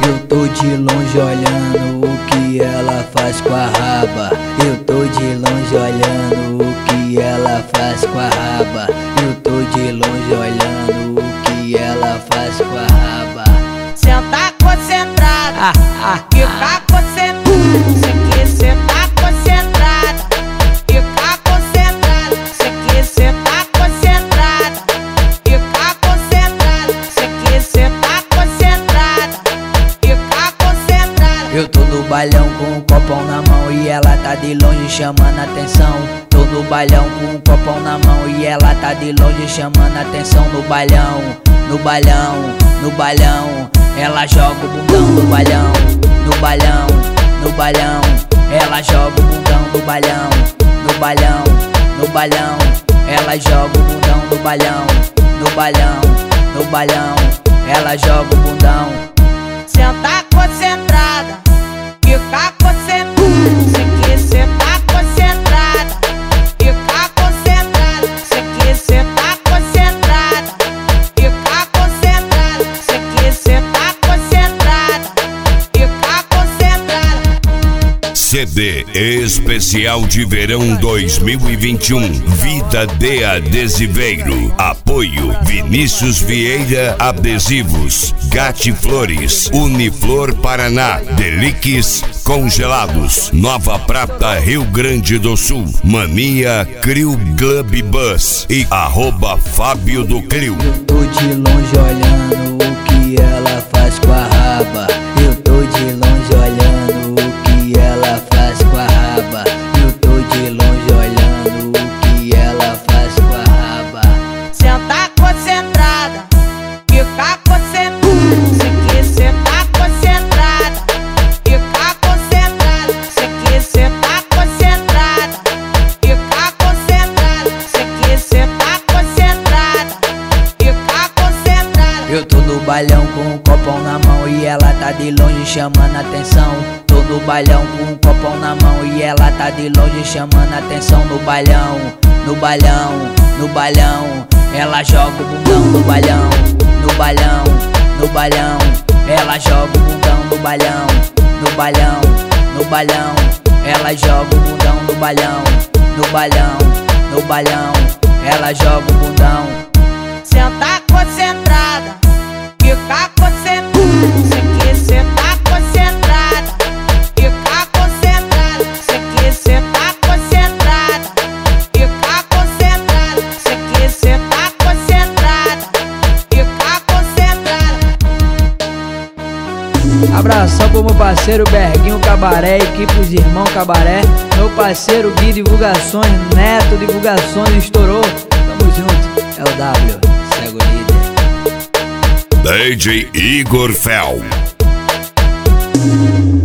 Eu tô de longe olhando o que ela faz com a raba. Eu tô de longe olhando o que ela faz com a raba. Eu tô de longe olhando o que ela faz com a raba. Senta concentrada, fica concentrada. Cê que cê tá concentrada, fica concentrada. Cê que cê tá concentrada, fica concentrada. Cê que cê tá concentrada, fica concentrada. Eu tô no bailão com um copão na mão e ela tá de longe chamando atenção. Tô no bailão com um copão na mão e ela tá de longe chamando atenção. No bailão, no bailão, no bailão, ela joga o bundão no bailão. No bailão, no bailão, ela joga o bundão no bailão. No bailão, no bailão, ela joga o bundão no bailão. No bailão, no bailão, ela joga o bundão. Senta concentrada, fica concentrada. Cê que cê tá concentrada, fica concentrada. Cê que cê tá concentrada, fica concentrada. Cê que cê tá concentrada, fica concentrada. CD Especial de Verão 2021. Vida de Adesiveiro. Apoio Vinícius Vieira Adesivos, Gatti Flores, Uniflor Paraná, Delix Congelados, Nova Prata, Rio Grande do Sul, Mania Crew Club Bus e @Fábio do Crew. Eu tô de longe olhando o que ela faz com a raba. Eu tô de longe olhando o que ela faz com a raba. Eu tô de longe olhando o que ela faz com a raba. Senta concentrada, fica concentrada. Cê que cê tá concentrada, fica concentrada. Cê que cê tá concentrada, fica concentrada. Cê que cê tá concentrada, fica concentrada. Eu tô no bailão com um copão na mão e ela tá de longe chamando atenção. Tô no bailão com um copão na mão e ela tá de longe chamando atenção. No bailão, no bailão, no bailão, ela joga o bundão no bailão. No bailão, no bailão, ela joga o bundão no bailão. No bailão, no bailão, ela joga o bundão no bailão. No bailão, no bailão, ela joga o bundão. Senta concentrada, fica concentrada. Cê que cê tá concentrada, fica concentrada. Cê que cê tá concentrada, fica concentrada. Cê que cê tá concentrada, fica concentrada. Abração pro meu parceiro Berguinho Cabaré, equipe dos Irmão Cabaré. Meu parceiro Gui Divulgações, Neto Divulgações, estourou. Tamo junto, é o W, cego líder. DJ Igor Fel.